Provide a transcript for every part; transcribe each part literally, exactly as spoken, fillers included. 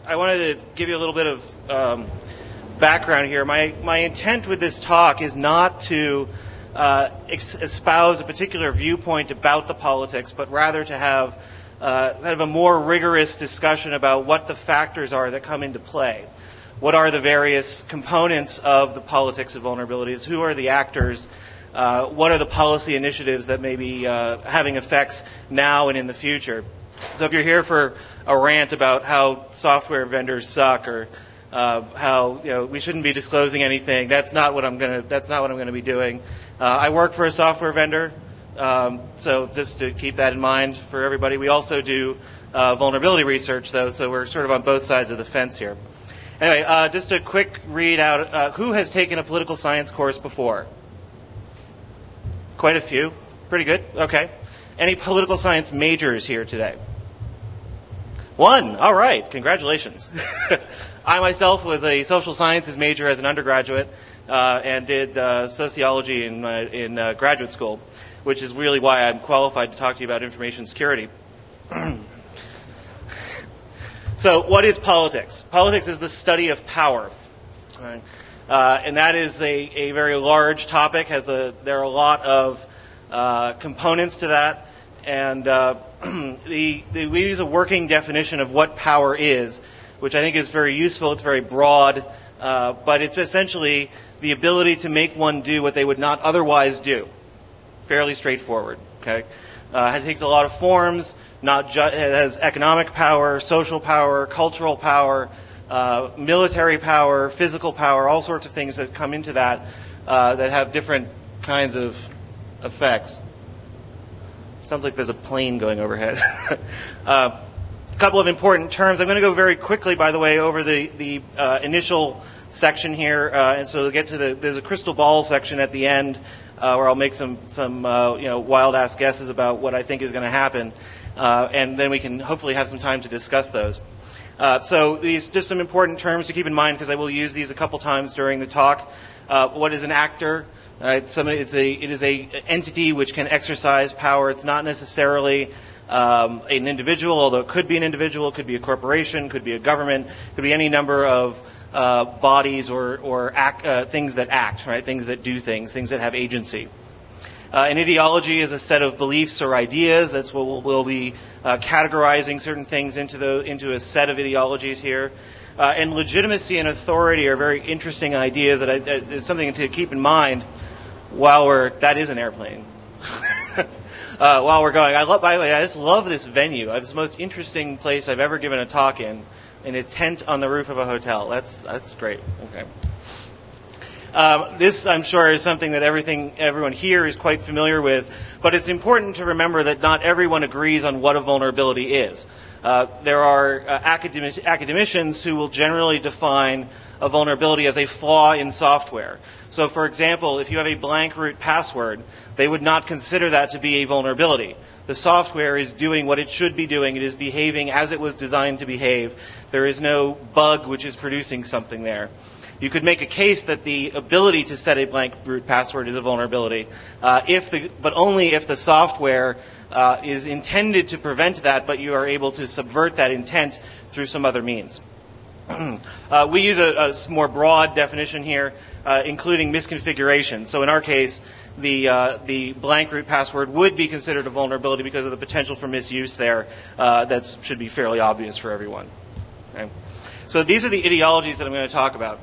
I wanted to give you a little bit of um, background here. My my intent with this talk is not to uh, ex- espouse a particular viewpoint about the politics, but rather to have uh, kind of a more rigorous discussion about what the factors are that come into play. What are the various components of the politics of vulnerabilities? Who are the actors? Uh, what are the policy initiatives that may be uh, having effects now and in the future? So if you're here for a rant about how software vendors suck or uh, how you know we shouldn't be disclosing anything, that's not what I'm gonna. That's not what I'm going to be doing. Uh, I work for a software vendor, um, so just to keep that in mind for everybody. We also do uh, vulnerability research, though, so we're sort of on both sides of the fence here. Anyway, uh, just a quick read out. Uh, who has taken a political science course before? Quite a few. Pretty good. Okay. Any political science majors here today? One. All right. Congratulations. I myself was a social sciences major as an undergraduate uh, and did uh, sociology in, uh, in uh, graduate school, which is really why I'm qualified to talk to you about information security. So what is politics? Politics is the study of power. Right. Uh, and that is a, a very large topic. Has a, there are a lot of uh, components to that. And uh, the, the, we use a working definition of what power is, which I think is very useful. It's very broad, uh, but it's essentially the ability to make one do what they would not otherwise do. Fairly straightforward. Okay, uh, it takes a lot of forms. Not ju- it has economic power, social power, cultural power, uh, military power, physical power, all sorts of things that come into that uh, that have different kinds of effects. Sounds like there's a plane going overhead. uh, a couple of important terms. I'm going to go very quickly, by the way, over the, the uh, initial section here. Uh, and so we'll get to the, there's a crystal ball section at the end uh, where I'll make some, some uh, you know, wild-ass guesses about what I think is going to happen. Uh, and then we can hopefully have some time to discuss those. Uh, so these just some important terms to keep in mind because I will use these a couple times during the talk. Uh, what is an actor? Right, somebody, it's a, it is a entity which can exercise power. It's not necessarily um, an individual, although it could be an individual, it could be a corporation, could be a government, could be any number of uh, bodies or, or act, uh, things that act, right? Things that do things, things that have agency. Uh, an ideology is a set of beliefs or ideas. That's what we'll, we'll be uh, categorizing certain things into the into a set of ideologies here. Uh, and legitimacy and authority are very interesting ideas that I, that it's something to keep in mind while we're, that is an airplane. uh, while we're going. I love, by the way, I just love this venue. It's the most interesting place I've ever given a talk in, in a tent on the roof of a hotel. That's, that's great. Okay. Um, this, I'm sure, is something that everything, everyone here is quite familiar with, but it's important to remember that not everyone agrees on what a vulnerability is. Uh, there are uh, academic, academicians who will generally define a vulnerability as a flaw in software. So, for example, if you have a blank root password, they would not consider that to be a vulnerability. The software is doing what it should be doing. It is behaving as it was designed to behave. There is no bug which is producing something there. You could make a case that the ability to set a blank root password is a vulnerability, uh, if the, but only if the software uh, is intended to prevent that, but you are able to subvert that intent through some other means. uh, we use a, a more broad definition here, uh, including misconfiguration. So in our case, the uh, the blank root password would be considered a vulnerability because of the potential for misuse there. Uh, that should be fairly obvious for everyone. Okay? So these are the ideologies that I'm going to talk about.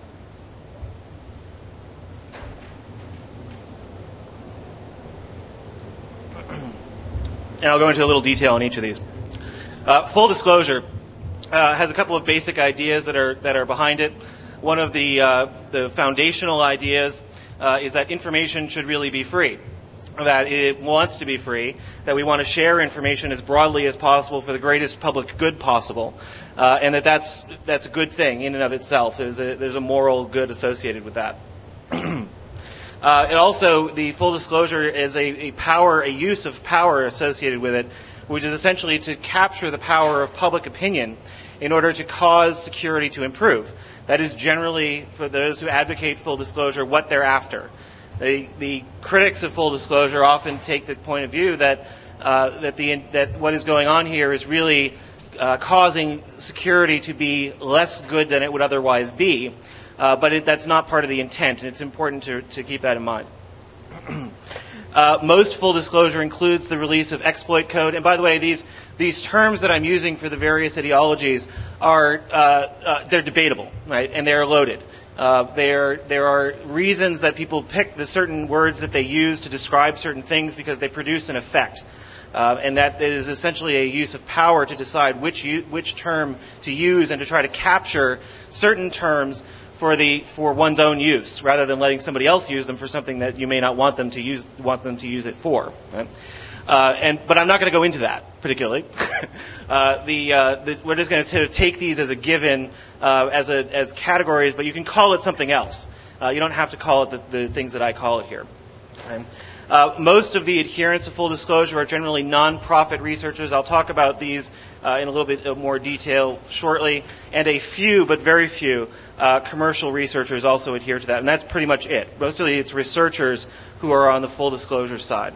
And I'll go into a little detail on each of these. Uh, full disclosure uh, has a couple of basic ideas that are that are behind it. One of the uh, the foundational ideas uh, is that information should really be free, that it wants to be free, that we want to share information as broadly as possible for the greatest public good possible, uh, and that that's that's a good thing in and of itself. There's a, there's a moral good associated with that. Uh, and also, the full disclosure is a, a power, a use of power associated with it, which is essentially to capture the power of public opinion in order to cause security to improve. That is generally, for those who advocate full disclosure, what they're after. The, the critics of full disclosure often take the point of view that uh, that the that what is going on here is really uh, causing security to be less good than it would otherwise be, uh, but it, that's not part of the intent, and it's important to, to keep that in mind. Uh, most full disclosure includes the release of exploit code. And by the way, these these terms that I'm using for the various ideologies are uh, uh, they're debatable, right? And they're loaded. Uh, there there are reasons that people pick the certain words that they use to describe certain things because they produce an effect. Uh, and that is essentially a use of power to decide which u- which term to use and to try to capture certain terms for the for one's own use, rather than letting somebody else use them for something that you may not want them to use want them to use it for. Right? Uh, and but I'm not going to go into that particularly. uh, the, uh, the we're just going to sort of take these as a given, uh, as a as categories, but you can call it something else. Uh, you don't have to call it the, the things that I call it here. Right? Uh, most of the adherents of full disclosure are generally non-profit researchers. I'll talk about these uh, in a little bit more detail shortly. And a few, but very few, uh, commercial researchers also adhere to that. And that's pretty much it. Mostly it's researchers who are on the full disclosure side.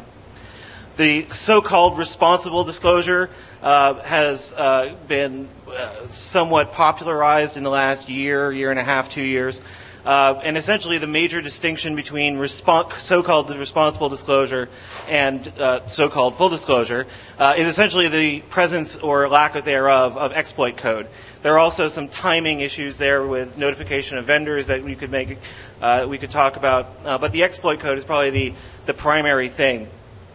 The so-called responsible disclosure uh, has uh, been uh, somewhat popularized in the last year, year and a half, two years. Uh, and essentially the major distinction between respo- so-called responsible disclosure and uh, so-called full disclosure uh, is essentially the presence or lack of thereof of exploit code. There are also some timing issues there with notification of vendors that we could make, uh, we could talk about. Uh, but the exploit code is probably the, the primary thing.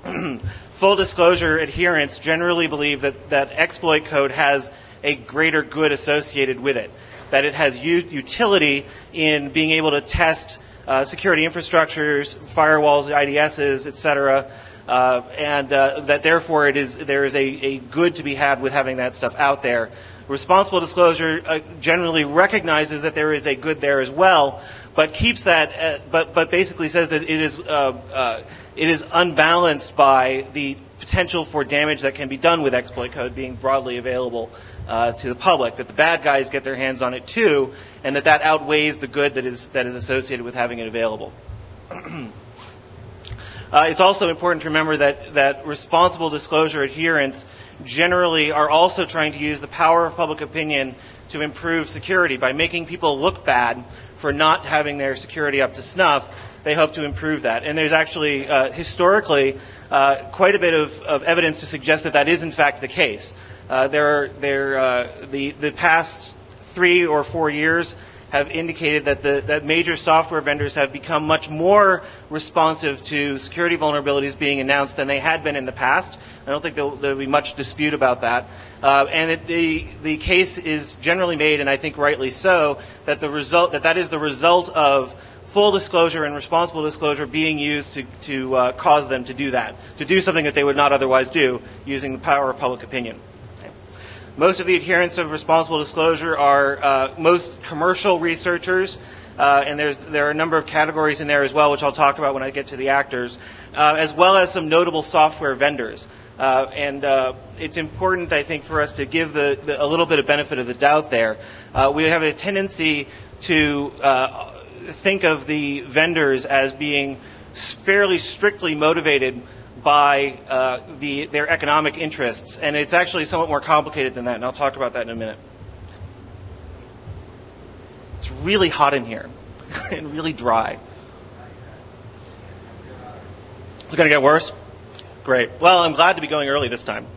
Full disclosure adherents generally believe that, that exploit code has a greater good associated with it, that it has u- utility in being able to test uh, security infrastructures, firewalls, I D Ss, et cetera, uh, and uh, that therefore it is there is a, a good to be had with having that stuff out there. Responsible disclosure uh, generally recognizes that there is a good there as well, but keeps that, uh, but but basically says that it is uh, uh, it is unbalanced by the potential for damage that can be done with exploit code being broadly available uh, to the public. That the bad guys get their hands on it too, and that that outweighs the good that is that is associated with having it available. Uh, it's also important to remember that, that responsible disclosure adherents generally are also trying to use the power of public opinion to improve security. By making people look bad for not having their security up to snuff, they hope to improve that. And there's actually, uh, historically, uh, quite a bit of, of evidence to suggest that that is in fact the case. Uh, there are, there, uh, the, the past three or four years have indicated that the that major software vendors have become much more responsive to security vulnerabilities being announced than they had been in the past. I don't think there'll, there'll be much dispute about that. Uh, and it, the the case is generally made, and I think rightly so, that the result that that is the result of full disclosure and responsible disclosure being used to to uh, cause them to do that, to do something that they would not otherwise do using the power of public opinion. Most of the adherents of responsible disclosure are uh, most commercial researchers, uh, and there's there are a number of categories in there as well, which I'll talk about when I get to the actors, uh, as well as some notable software vendors. Uh, and uh, it's important, I think, for us to give the, the a little bit of benefit of the doubt there. Uh, we have a tendency to uh, think of the vendors as being fairly strictly motivated by uh, the, their economic interests, and it's actually somewhat more complicated than that, and I'll talk about that in a minute. It's really hot in here and really dry. It's going to get worse? Great. Well, I'm glad to be going early this time.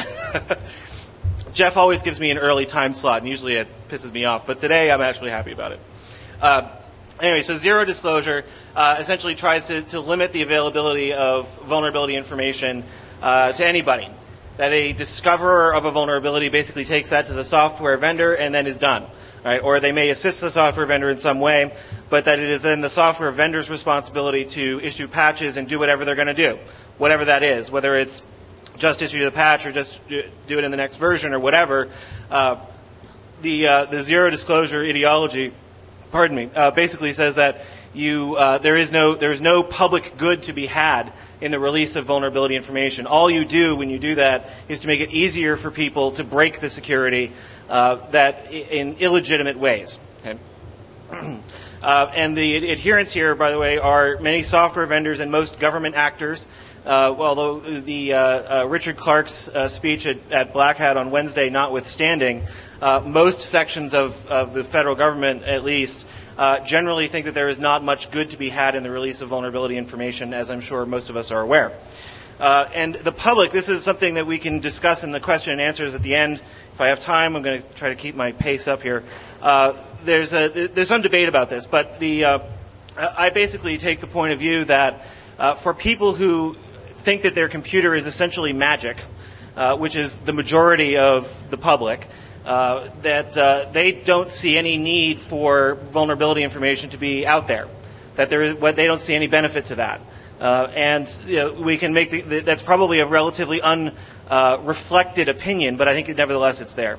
Jeff always gives me an early time slot, and usually it pisses me off, but today I'm actually happy about it. Uh, Anyway, so zero disclosure uh, essentially tries to, to limit the availability of vulnerability information uh, to anybody. That a discoverer of a vulnerability basically takes that to the software vendor and then is done. Right? Or they may assist the software vendor in some way, but that it is then the software vendor's responsibility to issue patches and do whatever they're going to do, whatever that is, whether it's just issue the patch or just do it in the next version or whatever. Uh, the uh, the zero disclosure ideology Pardon me. Uh, basically says that you uh, there is no there is no public good to be had in the release of vulnerability information. All you do when you do that is to make it easier for people to break the security uh, that in illegitimate ways. Okay? Uh, and the adherents here, by the way, are many software vendors and most government actors. Uh, although the uh, uh, Richard Clark's uh, speech at, at Black Hat on Wednesday notwithstanding, uh, most sections of, of the federal government, at least, uh, generally think that there is not much good to be had in the release of vulnerability information, as I'm sure most of us are aware. Uh, and the public, this is something that we can discuss in the question and answers at the end. If I have time, I'm going to try to keep my pace up here. Uh, there's a, there's some debate about this, but the uh, I basically take the point of view that uh, for people who think that their computer is essentially magic, uh, which is the majority of the public, uh, that uh, they don't see any need for vulnerability information to be out there, that there is, they don't see any benefit to that. Uh, and you know, we can make the, the, that's probably a relatively unreflected uh, opinion, but I think nevertheless it's there.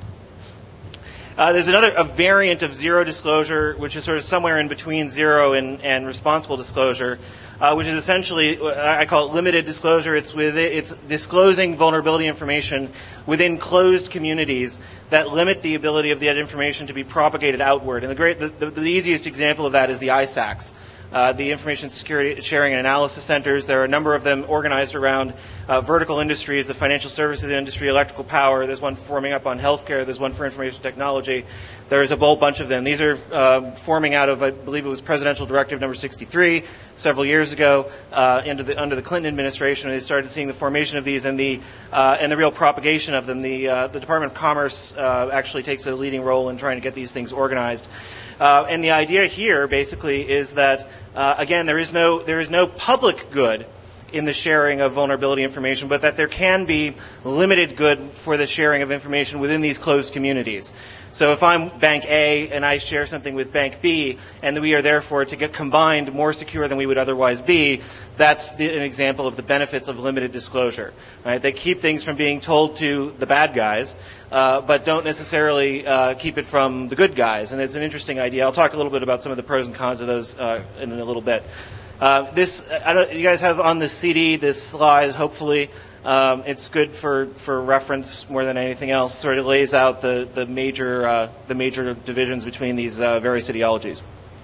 Uh, there's another a variant of zero disclosure, which is sort of somewhere in between zero and, and responsible disclosure, uh, which is essentially I call it limited disclosure. It's with it's disclosing vulnerability information within closed communities that limit the ability of that information to be propagated outward. And the great the, the, the easiest example of that is the I SACs. Uh, the Information Security Sharing and Analysis Centers. There are a number of them organized around uh, vertical industries, the financial services industry, electrical power. There's one forming up on healthcare. There's one for information technology. There's a whole bunch of them. These are uh, forming out of, I believe it was Presidential Directive number sixty-three several years ago uh, under, the, under the Clinton administration. They started seeing the formation of these and the uh, and the real propagation of them. The, uh, the Department of Commerce uh, actually takes a leading role in trying to get these things organized. Uh, and the idea here basically is that, uh, again, there is no there is no public good in the sharing of vulnerability information, but that there can be limited good for the sharing of information within these closed communities. So if I'm Bank A and I share something with Bank B, and we are therefore to get combined more secure than we would otherwise be, that's the, an example of the benefits of limited disclosure. Right? They keep things from being told to the bad guys, uh, but don't necessarily uh, keep it from the good guys. And it's an interesting idea. I'll talk a little bit about some of the pros and cons of those uh, in a little bit. Uh, this, I don't, you guys have on the C D this slide, hopefully. Um, it's good for, for reference more than anything else. Sort of lays out the, the major uh, the major divisions between these uh, various ideologies.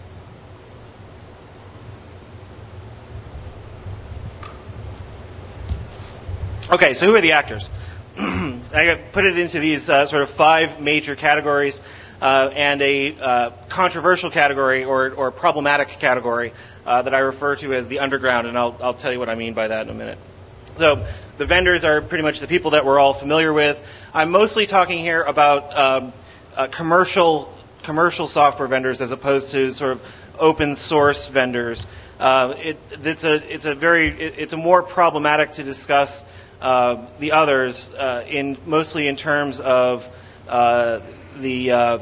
Okay, so who are the actors? I put it into these uh, sort of five major categories. Uh, and a uh, controversial category or, or problematic category uh, that I refer to as the underground, and I'll, I'll tell you what I mean by that in a minute. So the vendors are pretty much the people that we're all familiar with. I'm mostly talking here about um, uh, commercial commercial software vendors as opposed to sort of open source vendors. Uh, it, it's a it's a very it, it's a more problematic to discuss uh, the others uh, in mostly in terms of uh, the uh,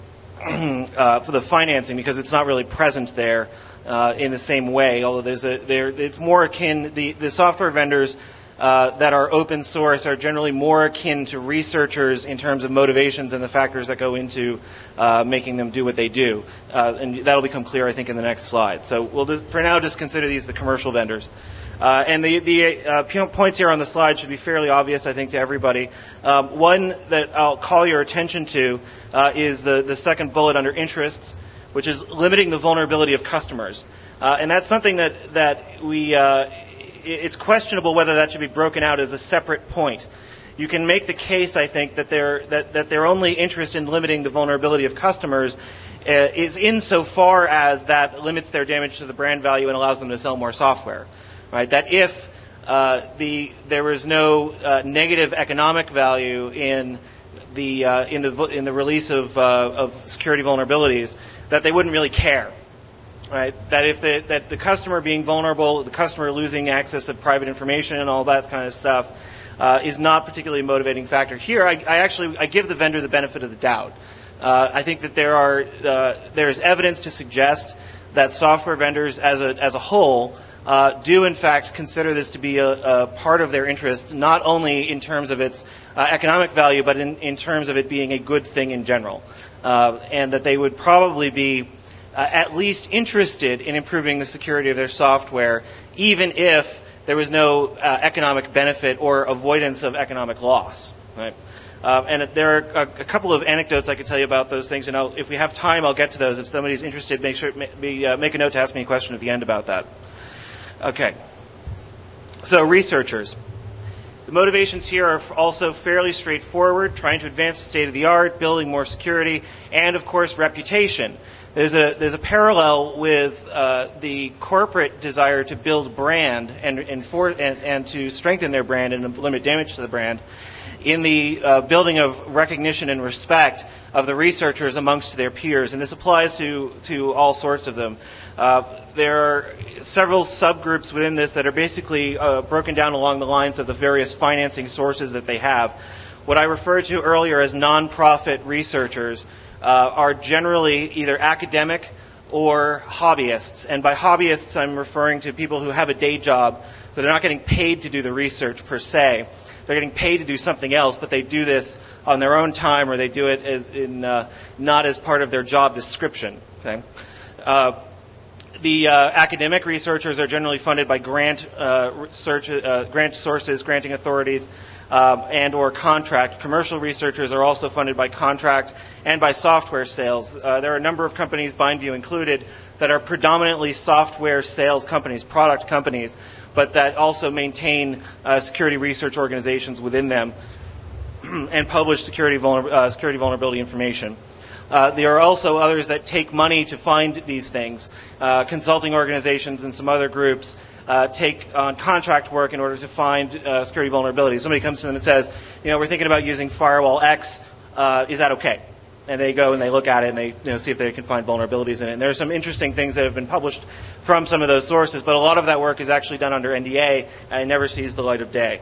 uh, for the financing, because it's not really present there uh, in the same way. Although there's a there, it's more akin the the software vendors uh, that are open source are generally more akin to researchers in terms of motivations and the factors that go into uh, making them do what they do, uh, and that'll become clear, I think, in the next slide. So we'll just, for now just consider these the commercial vendors. Uh, and the, the uh, points here on the slide should be fairly obvious, I think, to everybody. Um, one that I'll call your attention to uh, is the, the second bullet under interests, which is limiting the vulnerability of customers. Uh, and that's something that, that we, uh, it's questionable whether that should be broken out as a separate point. You can make the case, I think, that their that, that their only interest in limiting the vulnerability of customers uh, is insofar as that limits their damage to the brand value and allows them to sell more software. Right? That if uh, the there was no uh, negative economic value in the uh, in the in the release of uh, of security vulnerabilities, that they wouldn't really care. Right? That if the that the customer being vulnerable, the customer losing access to private information and all that kind of stuff uh, is not particularly a motivating factor. Here, I, I actually I give the vendor the benefit of the doubt. Uh, I think that there are uh, there is evidence to suggest that software vendors as a as a whole uh, do in fact consider this to be a, a part of their interest, not only in terms of its uh, economic value, but in, in terms of it being a good thing in general, uh, and that they would probably be uh, at least interested in improving the security of their software, even if there was no uh, economic benefit or avoidance of economic loss. Right? Uh, and there are a, a couple of anecdotes I could tell you about those things, and I'll, if we have time, I'll get to those. If somebody's interested, make sure be, uh, make a note to ask me a question at the end about that. Okay. So researchers. The motivations here are also fairly straightforward, trying to advance the state of the art, building more security, and, of course, reputation. There's a there's a parallel with uh, the corporate desire to build brand and and, for, and and to strengthen their brand and limit damage to the brand in the uh, building of recognition and respect of the researchers amongst their peers. And this applies to, to all sorts of them. Uh, there are several subgroups within this that are basically uh, broken down along the lines of the various financing sources that they have. What I referred to earlier as nonprofit researchers uh, are generally either academic or hobbyists. And by hobbyists, I'm referring to people who have a day job, so they're not getting paid to do the research per se. They're getting paid to do something else, but they do this on their own time, or they do it as in, uh, not as part of their job description. Okay. Uh, the uh, academic researchers are generally funded by grant uh, research, uh, grant sources, granting authorities, um, and or contract. Commercial researchers are also funded by contract and by software sales. Uh, there are a number of companies, BindView included, that are predominantly software sales companies, product companies, but that also maintain uh, security research organizations within them and publish security, vulner- uh, security vulnerability information. Uh, there are also others that take money to find these things. Uh, consulting organizations and some other groups uh, take on contract work in order to find uh, security vulnerabilities. Somebody comes to them and says, you know, we're thinking about using firewall X. Uh, is that okay? And they go and they look at it and they you know, see if they can find vulnerabilities in it. And there are some interesting things that have been published from some of those sources, but a lot of that work is actually done under N D A and never sees the light of day.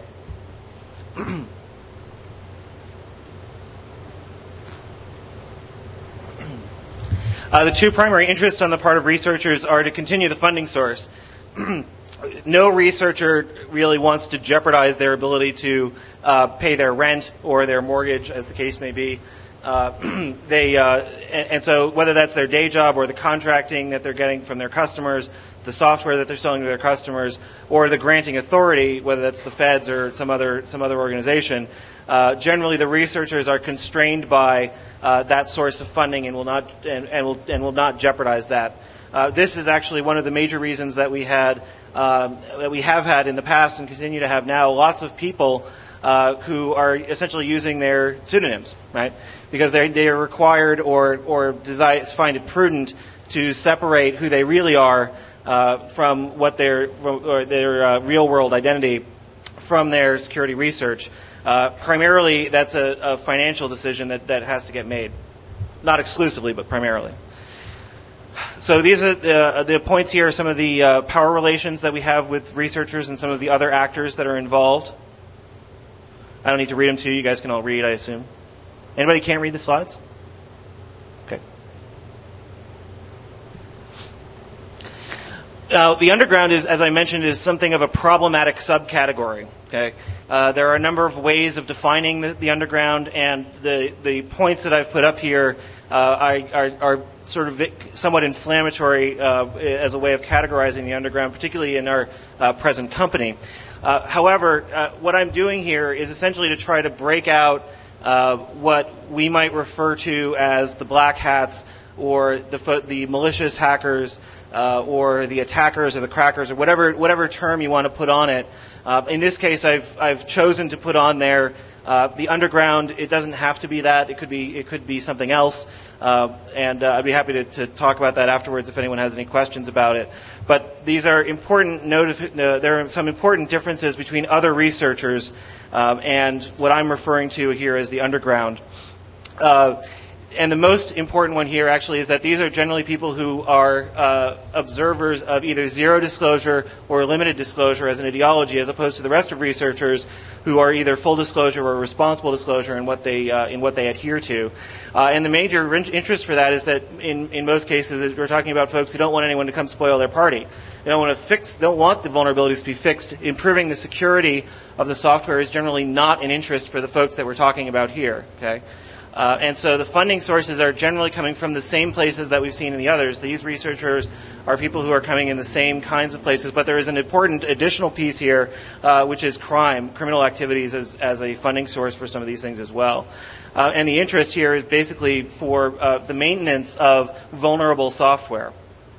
Uh, the two primary interests on the part of researchers are to continue the funding source. No researcher really wants to jeopardize their ability to uh, pay their rent or their mortgage, as the case may be. Uh, they uh, and, and so whether that's their day job or the contracting that they're getting from their customers, the software that they're selling to their customers, or the granting authority, whether that's the feds or some other some other organization, uh, generally the researchers are constrained by uh, that source of funding and will not and, and will and will not jeopardize that. Uh, this is actually one of the major reasons that we had um, that we have had in the past and continue to have now lots of people uh, who are essentially using their pseudonyms, right? Because they they are required or or desire, find it prudent to separate who they really are uh, from what their from, or their uh, real world identity from their security research. Uh, primarily, that's a, a financial decision that, that has to get made, not exclusively, but primarily. So these are the, the points here are some of the uh, power relations that we have with researchers and some of the other actors that are involved. I don't need to read them to you. You guys can all read, I assume. Anybody can't read the slides? Okay. Now, the underground is, as I mentioned, is something of a problematic subcategory. Okay. Uh, there are a number of ways of defining the, the underground, and the the points that I've put up here uh, are, are, are sort of somewhat inflammatory uh, as a way of categorizing the underground, particularly in our uh, present company. Uh, however, uh, what I'm doing here is essentially to try to break out uh, what we might refer to as the black hats or the, the malicious hackers uh, or the attackers or the crackers or whatever whatever term you want to put on it. Uh, in this case, I've I've chosen to put on there uh, the underground. It doesn't have to be that. It could be it could be something else. Uh, and uh, I'd be happy to, to talk about that afterwards if anyone has any questions about it. But these are important. Notif- uh, there are some important differences between other researchers um, and what I'm referring to here as the underground. Uh, And the most important one here actually is that these are generally people who are uh, observers of either zero disclosure or limited disclosure as an ideology, as opposed to the rest of researchers who are either full disclosure or responsible disclosure in what they uh, in what they adhere to. Uh, and the major interest for that is that in, in most cases we're talking about folks who don't want anyone to come spoil their party. They don't want to fix. They don't want the vulnerabilities to be fixed. Improving the security of the software is generally not an interest for the folks that we're talking about here. Okay. Uh, and so the funding sources are generally coming from the same places that we've seen in the others. These researchers are people who are coming in the same kinds of places, but there is an important additional piece here, uh, which is crime, criminal activities as, as a funding source for some of these things as well. Uh, and the interest here is basically for uh, the maintenance of vulnerable software.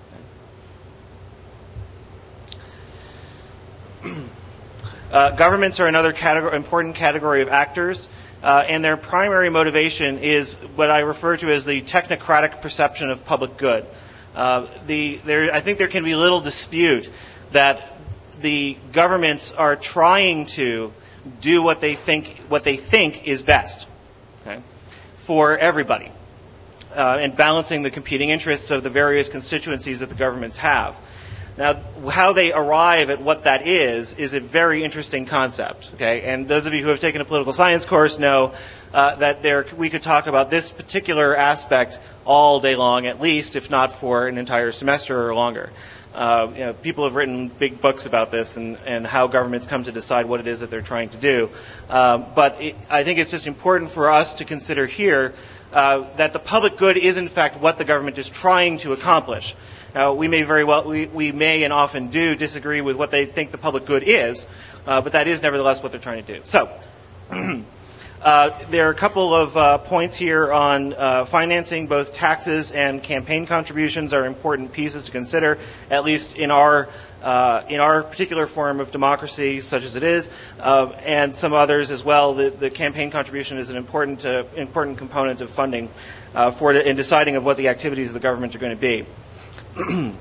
Uh, governments are another category, important category of actors. Uh, and their primary motivation is what I refer to as the technocratic perception of public good. Uh, the, there, I think there can be little dispute that the governments are trying to do what they think what they think is best, okay, for everybody, uh, and balancing the competing interests of the various constituencies that the governments have. Now, how they arrive at what that is is a very interesting concept. Okay, and those of you who have taken a political science course know uh, that there we could talk about this particular aspect all day long, at least, if not for an entire semester or longer. Uh, you know, people have written big books about this and, and how governments come to decide what it is that they're trying to do. Um, but it, I think it's just important for us to consider here uh, that the public good is, in fact, what the government is trying to accomplish. Now, we may very well, we, we may and often do disagree with what they think the public good is, uh, but that is nevertheless what they're trying to do. So, uh, there are a couple of uh, points here on uh, financing. Both taxes and campaign contributions are important pieces to consider, at least in our uh, in our particular form of democracy, such as it is, uh, and some others as well. The, the campaign contribution is an important uh, important component of funding uh, for the, in deciding of what the activities of the government are going to be. You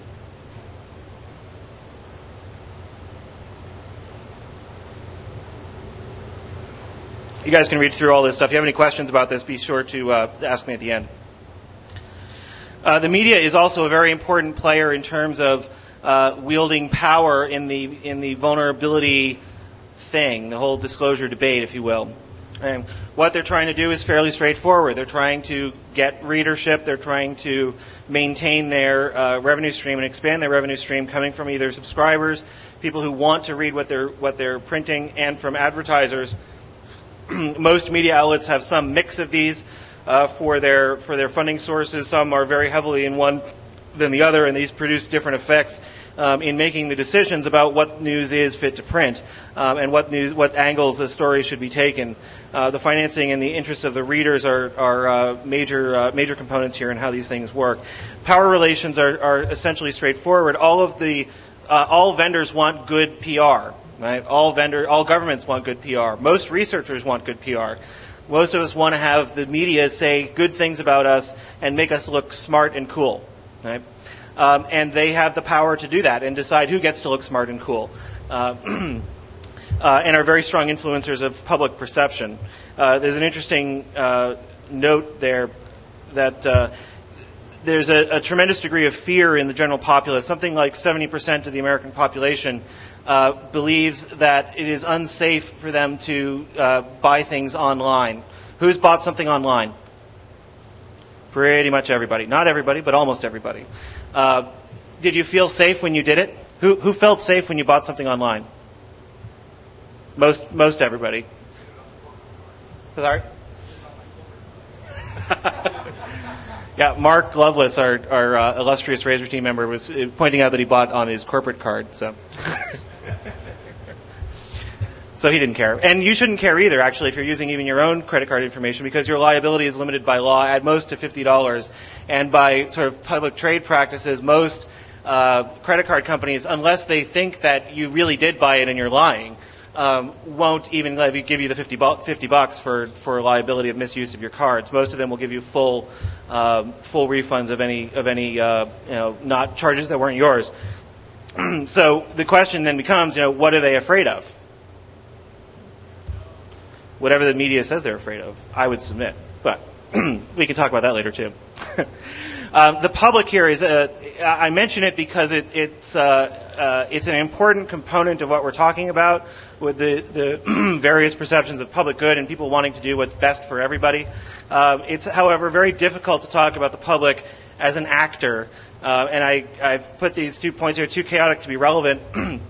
guys can read through all this stuff. If you have any questions about this, be sure to uh, ask me at the end. Uh, the media is also a very important player in terms of uh, wielding power in the in the vulnerability thing, the whole disclosure debate, if you will. And what they're trying to do is fairly straightforward. They're trying to get readership. They're trying to maintain their uh, revenue stream and expand their revenue stream, coming from either subscribers, people who want to read what they're what they're printing, and from advertisers. Most media outlets have some mix of these uh, for their for their funding sources. Some are very heavily in one than the other, and these produce different effects um, in making the decisions about what news is fit to print um, and what news, what angles the story should be taken. Uh, the financing and the interests of the readers are, are uh, major uh, major components here in how these things work. Power relations are, are essentially straightforward. All of the uh, all vendors want good P R. Right? All vendor, all governments want good P R. Most researchers want good P R. Most of us want to have the media say good things about us and make us look smart and cool. Right? Um, and they have the power to do that and decide who gets to look smart and cool, uh, uh, and are very strong influencers of public perception. Uh, there's an interesting uh, note there that uh, there's a, a tremendous degree of fear in the general populace. Something like seventy percent of the American population uh, believes that it is unsafe for them to uh, buy things online. Who's bought something online? Pretty much everybody. Not everybody, but almost everybody. Uh, did you feel safe when you did it? Who who felt safe when you bought something online? Most most everybody. Sorry? Yeah, Mark Loveless, our, our uh, illustrious Razor team member, was pointing out that he bought on his corporate card. So. So he didn't care. And you shouldn't care either, actually, if you're using even your own credit card information, because your liability is limited by law at most to fifty dollars. And by sort of public trade practices, most uh, credit card companies, unless they think that you really did buy it and you're lying, um, won't even give you the fifty bucks for, for liability of misuse of your cards. Most of them will give you full um, full refunds of any of any uh, you know not charges that weren't yours. So the question then becomes, you know, what are they afraid of? Whatever the media says they're afraid of, I would submit. But we can talk about that later, too. um, the public here is, a, I mention it because it, it's, uh, uh, it's an important component of what we're talking about with the, the various perceptions of public good and people wanting to do what's best for everybody. Uh, it's, however, very difficult to talk about the public as an actor. Uh, and I, I've put these two points here, too chaotic to be relevant.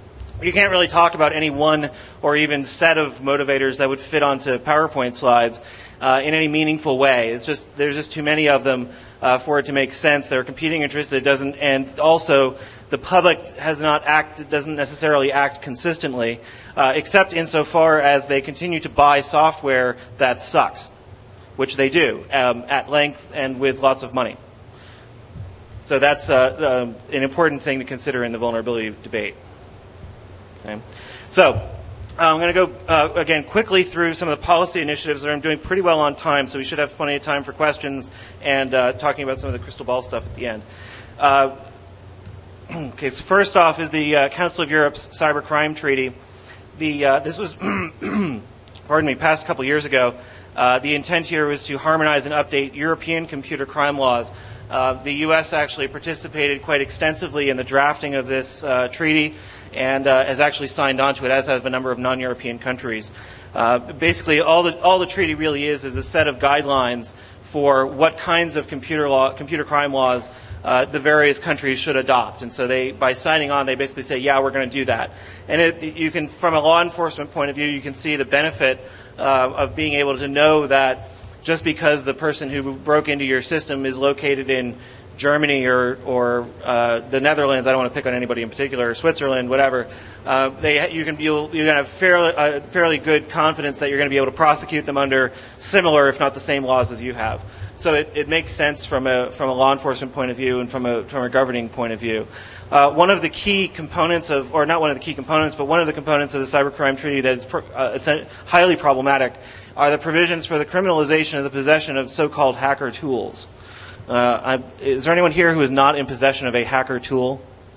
you can't really talk about any one or even set of motivators that would fit onto PowerPoint slides uh, in any meaningful way. It's just there's just too many of them uh, for it to make sense. There are competing interests that doesn't, and also the public has not acted, doesn't necessarily act consistently, uh, except insofar as they continue to buy software that sucks, which they do um, at length and with lots of money. So that's uh, uh, an important thing to consider in the vulnerability debate. Okay. So uh, I'm going to go, uh, again, quickly through some of the policy initiatives that I'm doing pretty well on time, so we should have plenty of time for questions and uh, talking about some of the crystal ball stuff at the end. Uh, okay, so first off is the uh, Council of Europe's Cybercrime Treaty. The uh, This was, pardon me, passed a couple years ago. Uh, the intent here was to harmonize and update European computer crime laws. Uh, the U S actually participated quite extensively in the drafting of this uh, treaty and uh, has actually signed on to it, as have a number of non-European countries. Uh, basically, all the all the treaty really is is a set of guidelines for what kinds of computer law, computer crime laws uh, the various countries should adopt. And so they, by signing on, they basically say, yeah, we're going to do that. And it, you can, from a law enforcement point of view, you can see the benefit uh, of being able to know that just because the person who broke into your system is located in Germany or, or uh, the Netherlands, I don't want to pick on anybody in particular, or Switzerland, whatever, uh, they, you can be, you can have fairly, uh, fairly good confidence that you're going to be able to prosecute them under similar, if not the same, laws as you have. So it, it makes sense from a from a law enforcement point of view and from a from a governing point of view. Uh, one of the key components of, or not one of the key components, but one of the components of the Cybercrime Treaty that is pro, uh, highly problematic are the provisions for the criminalization of the possession of so-called hacker tools. Uh, I, is there anyone here who is not in possession of a hacker tool?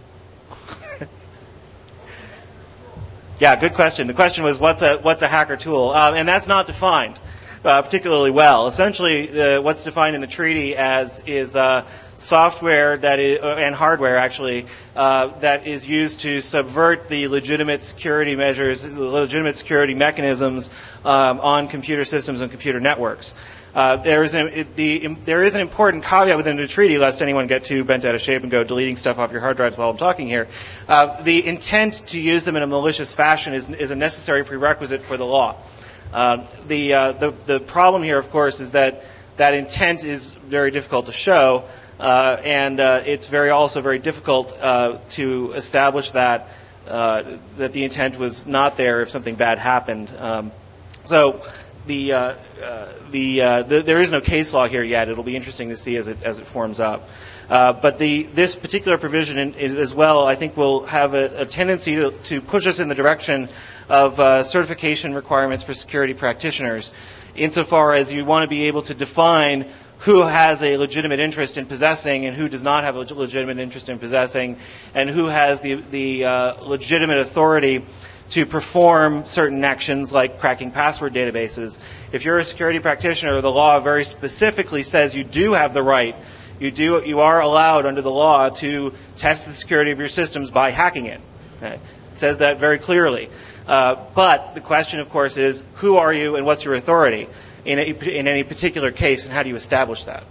Yeah, good question. The question was, what's a what's a hacker tool? Um, and that's not defined uh, particularly well. Essentially, uh, what's defined in the treaty as is uh, software that is, and hardware actually uh, that is used to subvert the legitimate security measures, the legitimate security mechanisms um, on computer systems and computer networks. Uh, there is an it, the there is an important caveat within the treaty, lest anyone get too bent out of shape and go deleting stuff off your hard drives while I'm talking here. Uh, the intent to use them in a malicious fashion is is a necessary prerequisite for the law. Uh, the, uh, the the problem here, of course, is that that intent is very difficult to show, uh, and uh, it's very also very difficult uh, to establish that uh, that the intent was not there if something bad happened. Um, so. The, uh, uh, the, uh, the there is no case law here yet. It'll be interesting to see as it as it forms up. Uh, but the this particular provision in, is, as well, I think, will have a, a tendency to, to push us in the direction of uh, certification requirements for security practitioners, insofar as you want to be able to define who has a legitimate interest in possessing and who does not have a legitimate interest in possessing, and who has the the uh, legitimate authority to perform certain actions like cracking password databases. If you're a security practitioner, the law very specifically says you do have the right, you do, you are allowed under the law to test the security of your systems by hacking it. Okay? It says that very clearly. Uh, but the question, of course, is who are you and what's your authority in, a, in any particular case, and how do you establish that?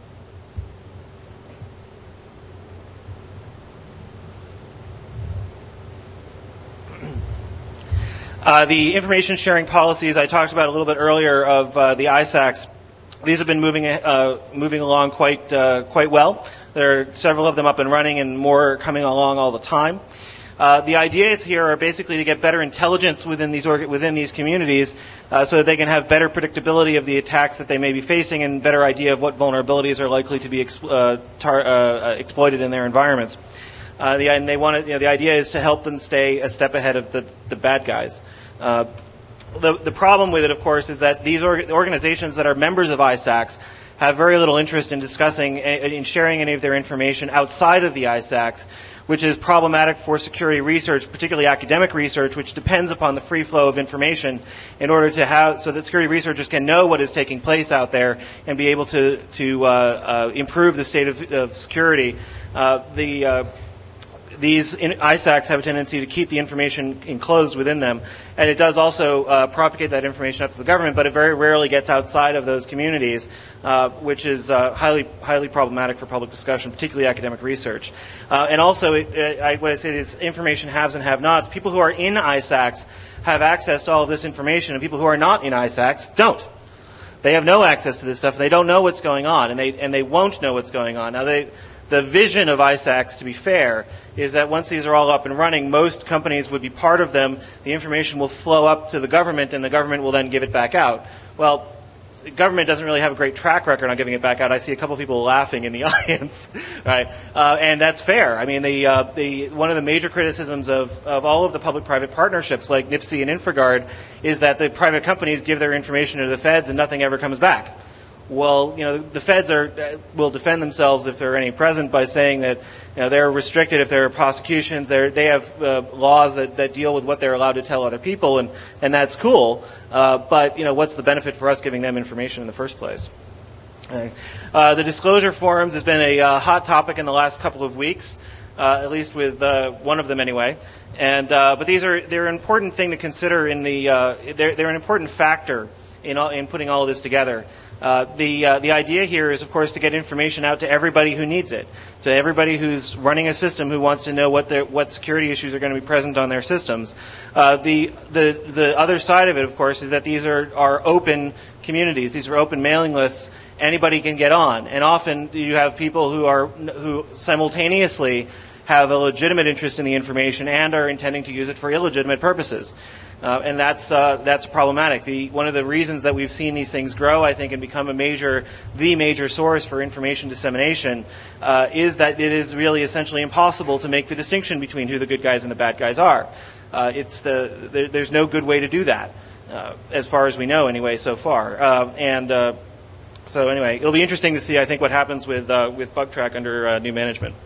Uh, the information sharing policies I talked about a little bit earlier of uh, the I S A Cs, these have been moving uh, moving along quite uh, quite well. There are several of them up and running, and more coming along all the time. Uh, the ideas here are basically to get better intelligence within these orga- within these communities, uh, so that they can have better predictability of the attacks that they may be facing, and better idea of what vulnerabilities are likely to be exp- uh, tar- uh, exploited in their environments. Uh, the, and they want to, you know, the idea is to help them stay a step ahead of the, the bad guys. Uh, the, the problem with it, of course, is that these org- organizations that are members of I S A Cs have very little interest in discussing, in sharing any of their information outside of the I S A Cs, which is problematic for security research, particularly academic research, which depends upon the free flow of information in order to have, so that security researchers can know what is taking place out there and be able to, to uh, uh, improve the state of, of security. Uh, the uh, these in, I SACs have a tendency to keep the information enclosed within them, and it does also uh, propagate that information up to the government, but it very rarely gets outside of those communities, uh, which is uh, highly highly problematic for public discussion, particularly academic research. Uh, and also, it, it, I, what I say is information haves and have-nots. People who are in I SACs have access to all of this information, and people who are not in I SACs don't. They have no access to this stuff. They don't know what's going on, and they and they won't know what's going on. Now, they, the vision of I SACs, to be fair, is that once these are all up and running, most companies would be part of them. The information will flow up to the government, and the government will then give it back out. Well, the government doesn't really have a great track record on giving it back out. I see a couple people laughing in the audience, right? Uh, and that's fair. I mean, the uh, the one of the major criticisms of, of all of the public-private partnerships like N P S I and InfraGard is that the private companies give their information to the feds and nothing ever comes back. Well, you know, the feds are will defend themselves if there are any present by saying that you know, they're restricted if there are prosecutions. They're, they have uh, laws that, that deal with what they're allowed to tell other people, and, and that's cool. Uh, but, you know, what's the benefit for us giving them information in the first place? Uh, the disclosure forums has been a uh, hot topic in the last couple of weeks, uh, at least with uh, one of them anyway. And uh, but these are they're an important thing to consider in the uh, they're they're an important factor in all, in putting all of this together. Uh, the uh, the idea here is, of course, to get information out to everybody who needs it, to everybody who's running a system who wants to know what their, what security issues are going to be present on their systems. Uh, the the the other side of it, of course, is that these are are open communities. These are open mailing lists. Anybody can get on, and often you have people who are who simultaneously have a legitimate interest in the information and are intending to use it for illegitimate purposes. Uh, and that's uh, that's problematic. The, one of the reasons that we've seen these things grow, I think, and become a major, the major source for information dissemination, uh, is that it is really essentially impossible to make the distinction between who the good guys and the bad guys are. Uh, it's the there, there's no good way to do that, uh, as far as we know, anyway, so far. Uh, and uh, so, anyway, it'll be interesting to see, I think, what happens with uh, with BugTrack under uh, new management.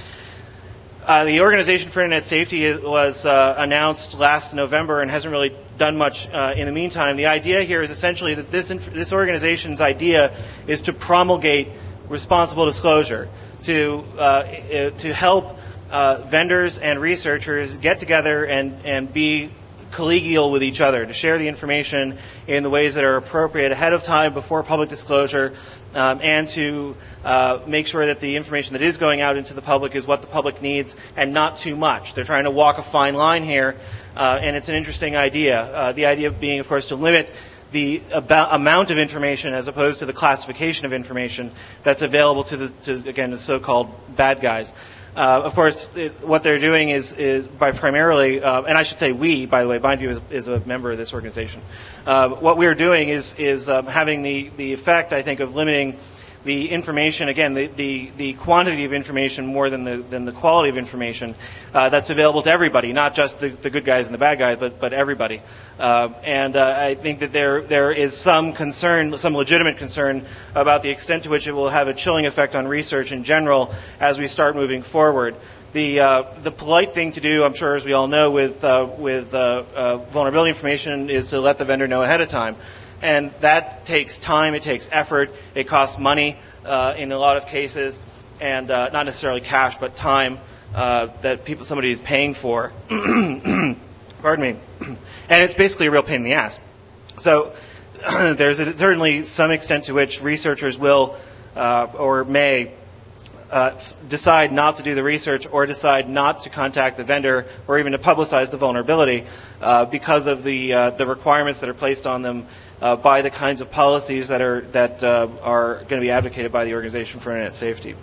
Uh, the Organization for Internet Safety was uh, announced last November and hasn't really done much uh, in the meantime. The idea here is essentially that this inf- this organization's idea is to promulgate responsible disclosure, to uh, to help uh, vendors and researchers get together and, and be collegial with each other, to share the information in the ways that are appropriate ahead of time before public disclosure, um, and to uh, make sure that the information that is going out into the public is what the public needs and not too much. They're trying to walk a fine line here, uh, and it's an interesting idea. Uh, the idea being, of course, to limit the about amount of information as opposed to the classification of information that's available to the, to, again, the so-called bad guys. Uh, of course, it, what they're doing is, is by primarily, uh, and I should say we, by the way, BindView is, is a member of this organization. Uh, what we're doing is, is um, having the, the effect, I think, of limiting the information, again, the, the, the quantity of information more than the, than the quality of information uh, that's available to everybody, not just the, the good guys and the bad guys, but, but everybody. Uh, and uh, I think that there there is some concern, some legitimate concern about the extent to which it will have a chilling effect on research in general as we start moving forward. The uh, the polite thing to do, I'm sure, as we all know, with uh, with uh, uh, vulnerability information is to let the vendor know ahead of time. And that takes time, it takes effort, it costs money uh, in a lot of cases, and uh, not necessarily cash, but time uh, that people somebody is paying for. Pardon me. And it's basically a real pain in the ass. So there's a, certainly some extent to which researchers will uh, or may Uh, decide not to do the research or decide not to contact the vendor or even to publicize the vulnerability uh, because of the uh, the requirements that are placed on them uh, by the kinds of policies that are that uh, are going to be advocated by the Organization for Internet Safety.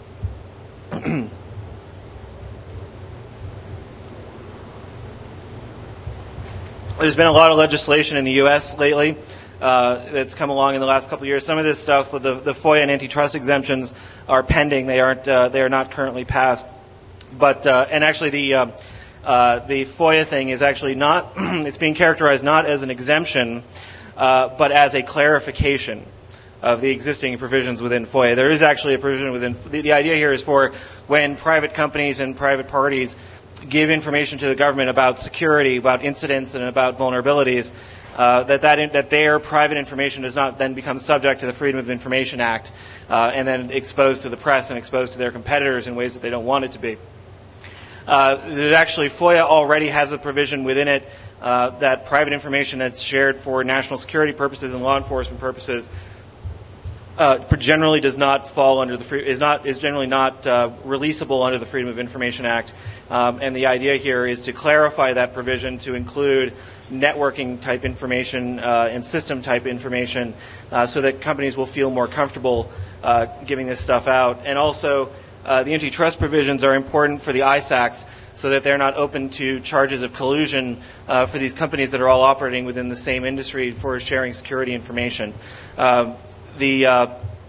There's been a lot of legislation in the U S lately Uh, that's come along in the last couple of years. Some of this stuff, the, the FOIA and antitrust exemptions, are pending. They aren't. Uh, they are not currently passed. But uh, and actually, the uh, uh, the FOIA thing is actually not. It's being characterized not as an exemption, uh, but as a clarification of the existing provisions within FOIA. There is actually a provision within. The, the idea here is for when private companies and private parties give information to the government about security, about incidents, and about vulnerabilities. Uh, that that, in, that their private information does not then become subject to the Freedom of Information Act uh, and then exposed to the press and exposed to their competitors in ways that they don't want it to be. Uh, there's actually, FOIA already has a provision within it uh, that private information that's shared for national security purposes and law enforcement purposes Uh, generally does not fall under the free, is not is generally not uh, releasable under the Freedom of Information Act, um, and the idea here is to clarify that provision to include networking type information uh, and system type information, uh, so that companies will feel more comfortable uh, giving this stuff out. And also, uh, the antitrust provisions are important for the I SACs, so that they're not open to charges of collusion uh, for these companies that are all operating within the same industry for sharing security information. Um, The uh,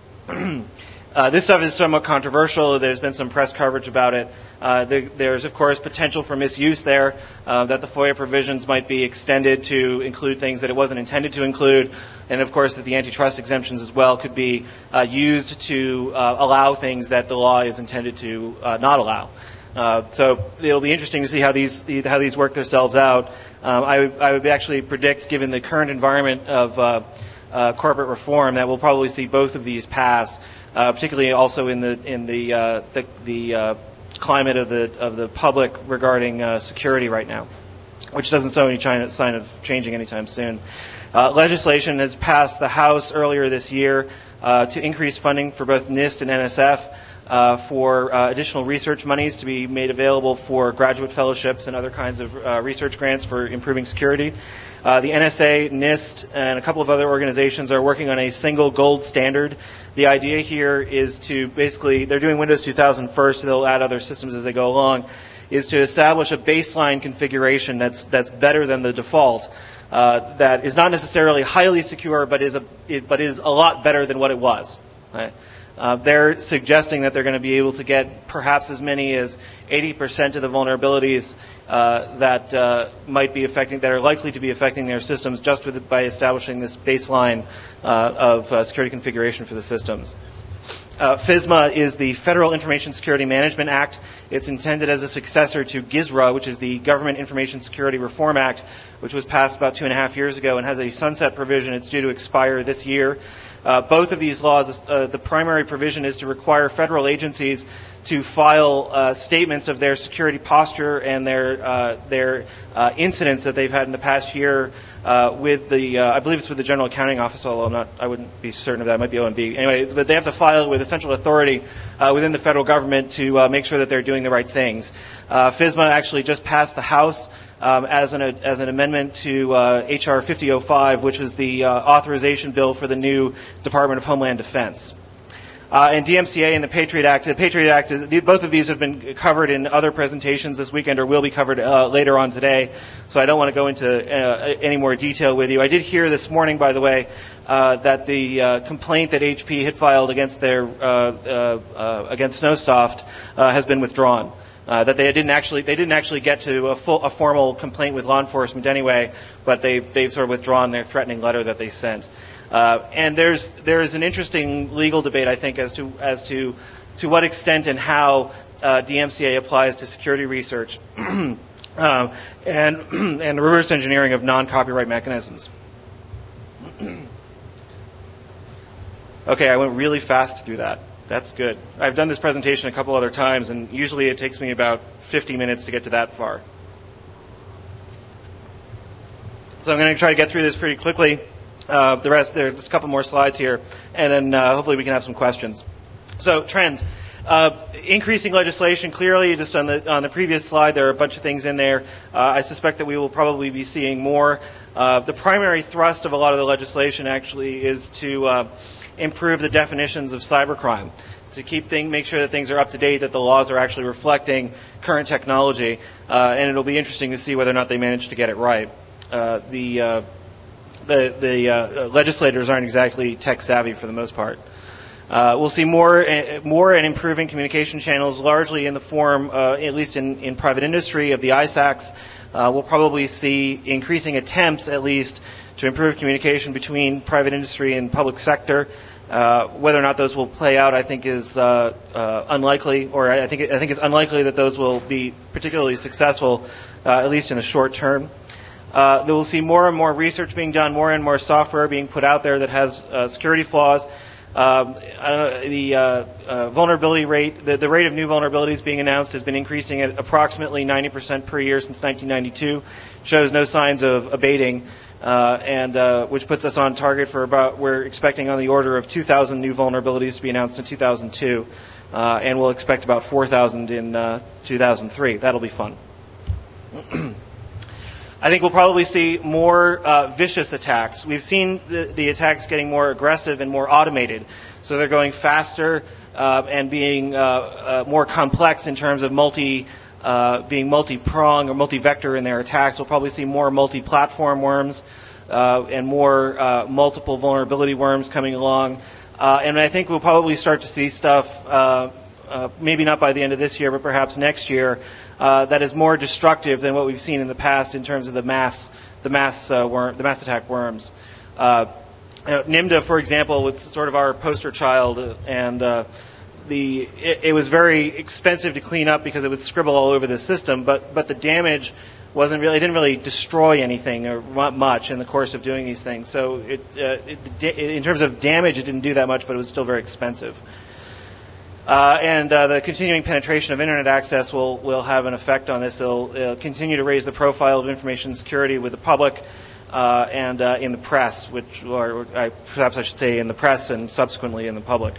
uh, this stuff is somewhat controversial. There's been some press coverage about it. Uh, there, there's, of course, potential for misuse there, uh, that the FOIA provisions might be extended to include things that it wasn't intended to include, and, of course, that the antitrust exemptions as well could be uh, used to uh, allow things that the law is intended to uh, not allow. Uh, so it'll be interesting to see how these how these work themselves out. Um, I, would, I would actually predict, given the current environment of uh, Uh, corporate reform, that we'll probably see both of these pass, uh, particularly also in the in the uh, the, the uh, climate of the of the public regarding uh, security right now, which doesn't show any China, sign of changing anytime soon. Uh, legislation has passed the House earlier this year uh, to increase funding for both NIST and N S F. Uh, for uh, additional research monies to be made available for graduate fellowships and other kinds of uh, research grants for improving security. Uh, the N S A, NIST, and a couple of other organizations are working on a single gold standard. The idea here is to basically, they're doing Windows two thousand first, so they'll add other systems as they go along, is to establish a baseline configuration that's that's better than the default, uh, that is not necessarily highly secure, but is a it, but is a lot better than what it was. Right? Uh, they're suggesting that they're going to be able to get perhaps as many as eighty percent of the vulnerabilities uh, that uh, might be affecting, that are likely to be affecting their systems just with, by establishing this baseline uh, of uh, security configuration for the systems. Uh, FISMA is the Federal Information Security Management Act. It's intended as a successor to GISRA, which is the Government Information Security Reform Act, which was passed about two and a half years ago and has a sunset provision. It's due to expire this year. Uh, both of these laws, uh, the primary provision is to require federal agencies to file uh, statements of their security posture and their uh, their uh, incidents that they've had in the past year uh, with the, uh, I believe it's with the General Accounting Office, although I'm not, I wouldn't be certain of that. It might be O M B. Anyway, but they have to file it with a central authority uh, within the federal government to uh, make sure that they're doing the right things. Uh, FISMA actually just passed the House um, as an as an amendment to uh, H R fifty oh five, which was the uh, authorization bill for the new Department of Homeland Defense. Uh, and D M C A and the Patriot Act. The Patriot Act, is, both of these have been covered in other presentations this weekend or will be covered uh, later on today, so I don't want to go into uh, any more detail with you. I did hear this morning, by the way, uh, that the uh, complaint that H P had filed against their uh, uh, uh, against Snowsoft uh, has been withdrawn. Uh, that they didn't actually they didn't actually get to a full a formal complaint with law enforcement anyway, but they've they've sort of withdrawn their threatening letter that they sent. Uh, and there's there is an interesting legal debate, I think, as to as to to what extent and how uh, D M C A applies to security research um, and and reverse engineering of non-copyright mechanisms. Okay, I went really fast through that. That's good. I've done this presentation a couple other times, and usually it takes me about fifty minutes to get to that far. So I'm going to try to get through this pretty quickly. Uh, the rest, there's a couple more slides here, and then uh, hopefully we can have some questions. So trends. Uh, increasing legislation, clearly, just on the on the previous slide, there are a bunch of things in there. Uh, I suspect that we will probably be seeing more. Uh, the primary thrust of a lot of the legislation actually is to uh, improve the definitions of cybercrime, to keep things, make sure that things are up to date, that the laws are actually reflecting current technology, uh, and it'll be interesting to see whether or not they manage to get it right. Uh, the uh, the, the uh, legislators aren't exactly tech savvy for the most part. Uh, we'll see more, uh, more and improving communication channels, largely in the form, uh, at least in, in private industry, of the I SACs. Uh, we'll probably see increasing attempts, at least, to improve communication between private industry and public sector. Uh, whether or not those will play out, I think, is uh, uh, unlikely, or I think I think it's unlikely that those will be particularly successful, uh, at least in the short term. Uh, we'll see more and more research being done, more and more software being put out there that has uh, security flaws. Um, I don't know, the uh, uh, vulnerability rate, the, the rate of new vulnerabilities being announced has been increasing at approximately ninety percent per year since nineteen ninety-two. Shows no signs of abating, uh, and uh, which puts us on target for about, we're expecting on the order of two thousand new vulnerabilities to be announced in two thousand two, uh, and we'll expect about four thousand in uh, two thousand three. That'll be fun. I think we'll probably see more uh, vicious attacks. We've seen the, the attacks getting more aggressive and more automated. So they're going faster uh, and being uh, uh, more complex in terms of multi, uh, being multi-prong or multi-vector in their attacks. We'll probably see more multi-platform worms uh, and more uh, multiple vulnerability worms coming along. Uh, and I think we'll probably start to see stuff, uh, uh, maybe not by the end of this year, but perhaps next year, Uh, that is more destructive than what we've seen in the past in terms of the mass, the mass uh, worm, the mass attack worms. Uh, you know, NIMDA, for example, was sort of our poster child, and uh, the it, it was very expensive to clean up because it would scribble all over the system. But but the damage wasn't really, it didn't really destroy anything or much in the course of doing these things. So it, uh, it in terms of damage, it didn't do that much, but it was still very expensive. Uh, and uh, the continuing penetration of Internet access will, will have an effect on this. It'll, it'll continue to raise the profile of information security with the public uh, and uh, in the press, which, or I, perhaps I should say in the press and subsequently in the public.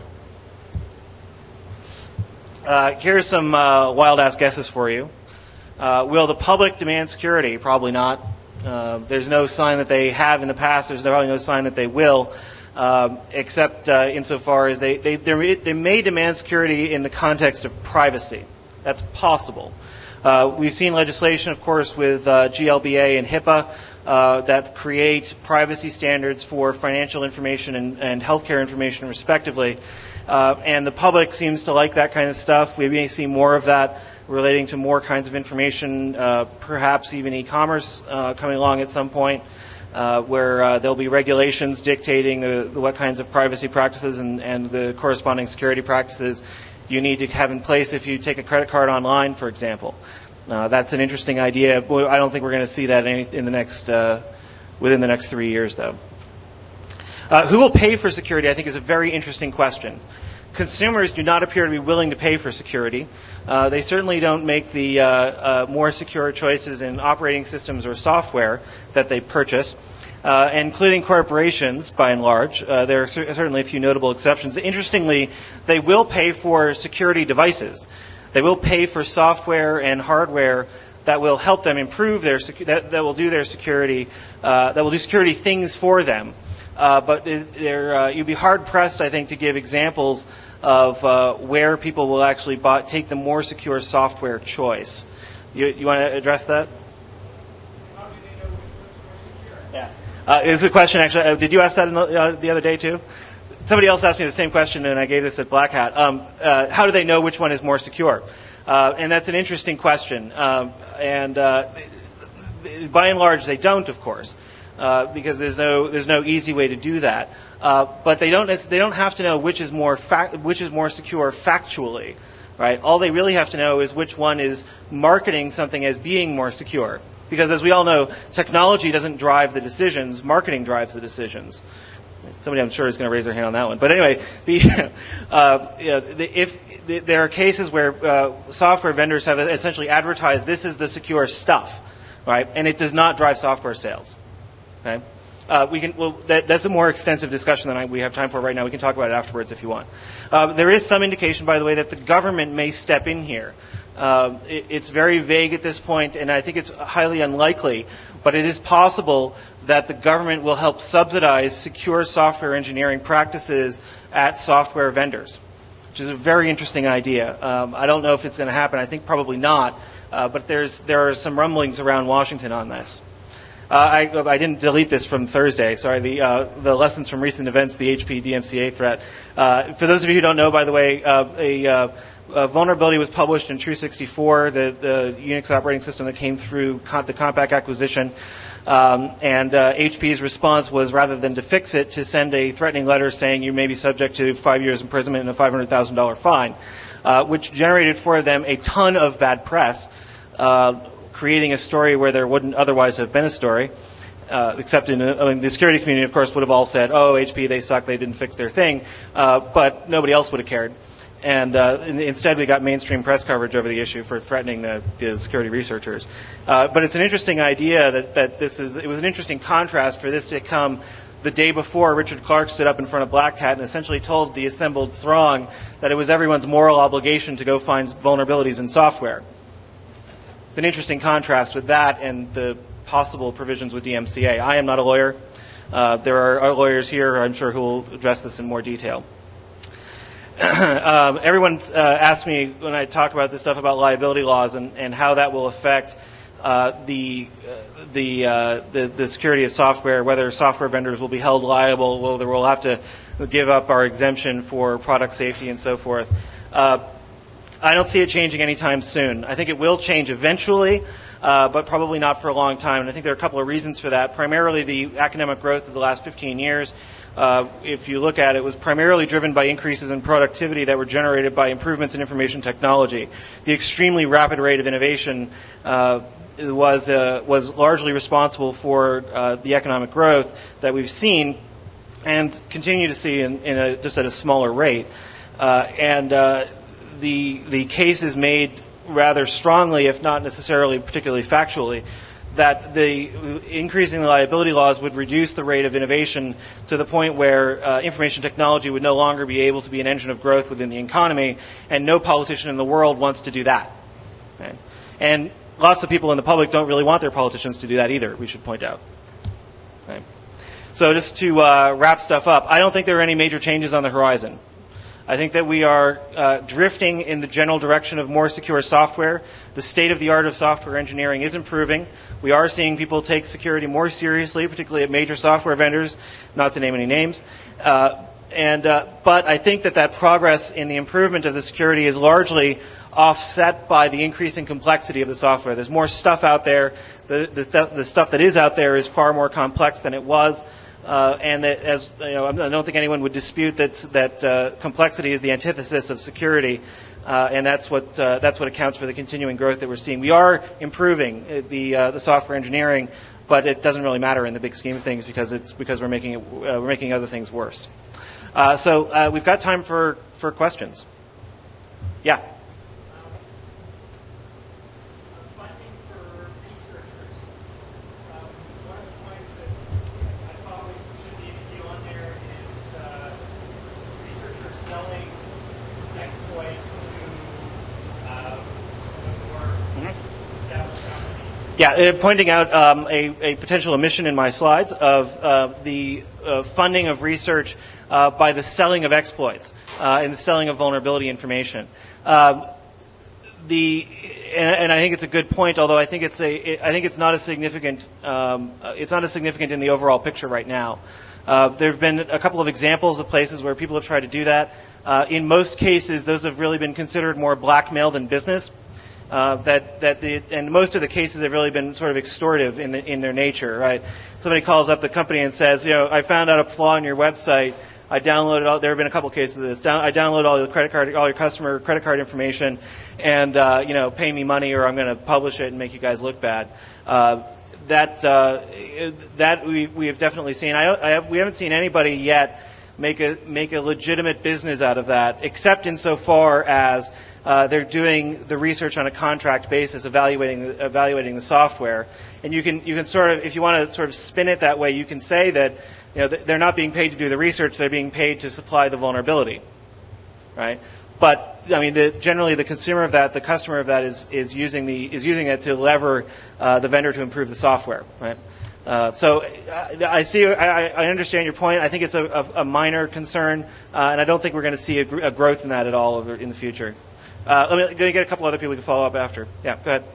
Uh, here's some uh, wild-ass guesses for you. Uh, will the public demand security? Probably not. Uh, there's no sign that they have in the past. There's probably no sign that they will. Um, except uh, insofar as they, they, they may demand security in the context of privacy. That's possible. Uh, we've seen legislation, of course, with uh, G L B A and HIPAA uh, that create privacy standards for financial information and, and healthcare information, respectively. Uh, and the public seems to like that kind of stuff. We may see more of that relating to more kinds of information, uh, perhaps even e-commerce uh, coming along at some point. Uh, where uh, there'll be regulations dictating the, the, what kinds of privacy practices and, and the corresponding security practices you need to have in place if you take a credit card online, for example. Uh, that's an interesting idea. I don't think we're going to see that in, in the next uh, within the next three years, though. Uh, who will pay for security, I think, is a very interesting question. Consumers do not appear to be willing to pay for security. Uh, they certainly don't make the uh, uh, more secure choices in operating systems or software that they purchase, uh, including corporations, by and large. Uh, there are cer- certainly a few notable exceptions. Interestingly, they will pay for security devices. They will pay for software and hardware that will help them improve their secu- that, that will do their security, uh, that will do security things for them. Uh, but it, uh, you'd be hard-pressed, I think, to give examples of uh, where people will actually buy, take the more secure software choice. You, you want to address that? How do they know which one's more secure? Yeah. Uh, is a question, actually, uh, did you ask that in the, uh, the other day, too? Somebody else asked me the same question, and I gave this at Black Hat. Um, uh, how do they know which one is more secure? Uh, and that's an interesting question. Um, and uh, by and large, they don't, of course. Uh, because there's no there's no easy way to do that, uh, but they don't they don't have to know which is more fact, which is more secure factually, right? All they really have to know is which one is marketing something as being more secure, because as we all know, technology doesn't drive the decisions, marketing drives the decisions. Somebody I'm sure is going to raise their hand on that one, but anyway, the, uh, yeah, the, if the, there are cases where uh, software vendors have essentially advertised this is the secure stuff, right, and it does not drive software sales. Okay, uh, we can. Well, that, that's a more extensive discussion than I, we have time for right now. We can talk about it afterwards if you want. Uh, there is some indication, by the way, that the government may step in here. Uh, it, it's very vague at this point, and I think it's highly unlikely. But it is possible that the government will help subsidize secure software engineering practices at software vendors, which is a very interesting idea. Um, I don't know if it's going to happen. I think probably not. Uh, but there's there are some rumblings around Washington on this. Uh, I, I didn't delete this from Thursday. Sorry, the uh, the lessons from recent events, the H P D M C A threat. Uh, for those of you who don't know, by the way, uh, a, uh, a vulnerability was published in True sixty-four, the, the Unix operating system that came through con- the Compaq acquisition. Um, and uh, H P's response was, rather than to fix it, to send a threatening letter saying you may be subject to five years imprisonment and a five hundred thousand dollars fine, uh, which generated for them a ton of bad press. Uh, creating a story where there wouldn't otherwise have been a story. uh, except in uh, I mean, the security community, of course, would have all said, "Oh, H P, they suck, they didn't fix their thing," uh, but nobody else would have cared. And uh, instead, we got mainstream press coverage over the issue for threatening the, the security researchers. Uh, but it's an interesting idea that, that this is. It was an interesting contrast for this to come the day before Richard Clarke stood up in front of Black Hat and essentially told the assembled throng that it was everyone's moral obligation to go find vulnerabilities in software. It's an interesting contrast with that and the possible provisions with D M C A. I am not a lawyer. Uh, there are lawyers here, I'm sure, who will address this in more detail. um, everyone uh, asks me when I talk about this stuff about liability laws and, and how that will affect uh, the, uh, the, uh, the the security of software, whether software vendors will be held liable, whether we'll have to give up our exemption for product safety and so forth. Uh, I don't see it changing anytime soon. I think it will change eventually, uh, but probably not for a long time. And I think there are a couple of reasons for that. Primarily, the academic growth of the last fifteen years. Uh, if you look at it, was primarily driven by increases in productivity that were generated by improvements in information technology. The extremely rapid rate of innovation uh, was uh, was largely responsible for uh, the economic growth that we've seen and continue to see in, in a, just at a smaller rate. Uh, and uh, the the case is made rather strongly, if not necessarily particularly factually, that the increasing the liability laws would reduce the rate of innovation to the point where uh, information technology would no longer be able to be an engine of growth within the economy, and no politician in the world wants to do that. Okay? And lots of people in the public don't really want their politicians to do that either, we should point out. Okay? So just to uh, wrap stuff up, I don't think there are any major changes on the horizon. I think that we are uh, drifting in the general direction of more secure software. The state of the art of software engineering is improving. We are seeing people take security more seriously, particularly at major software vendors, not to name any names. Uh, and uh, but I think that that progress in the improvement of the security is largely offset by the increasing complexity of the software. There's more stuff out there. The, the, the stuff that is out there is far more complex than it was. Uh, and that, as you know, I don't think anyone would dispute that that uh, complexity is the antithesis of security, uh, and that's what uh, that's what accounts for the continuing growth that we're seeing. We are improving the uh, the software engineering, but it doesn't really matter in the big scheme of things because it's because we're making it uh, we're making other things worse. Uh, so uh, we've got time for for questions. Yeah. Yeah, uh, pointing out um, a, a potential omission in my slides of uh, the uh, funding of research uh, by the selling of exploits uh, and the selling of vulnerability information. Um, the and, and I think it's a good point, although I think it's a it, I think it's not as significant. Um, it's not as significant in the overall picture right now. Uh, there have been a couple of examples of places where people have tried to do that. Uh, in most cases, those have really been considered more blackmail than business. Uh, that that the and most of the cases have really been sort of extortive in the, in their nature, right? Somebody calls up the company and says, you know, I found out a flaw in your website. I downloaded all. There have been a couple cases of this. Down, I downloaded all your credit card, all your customer credit card information, and uh, you know, pay me money, or I'm going to publish it and make you guys look bad. Uh, that uh, that we we have definitely seen. I, I have, we haven't seen anybody yet make a make a legitimate business out of that, except insofar as uh, they're doing the research on a contract basis, evaluating the, evaluating the software. And you can you can sort of, if you want to sort of spin it that way, you can say that, you know, they're not being paid to do the research; they're being paid to supply the vulnerability, right? But I mean, the, generally, the consumer of that, the customer of that, is is using the is using it to lever uh, the vendor to improve the software, right? Uh, so I, I see, I, I understand your point. I think it's a, a, a minor concern, uh, and I don't think we're going to see a, gr- a growth in that at all over, in the future. Uh, let me going to get a couple other people who can follow up after. Yeah, go ahead.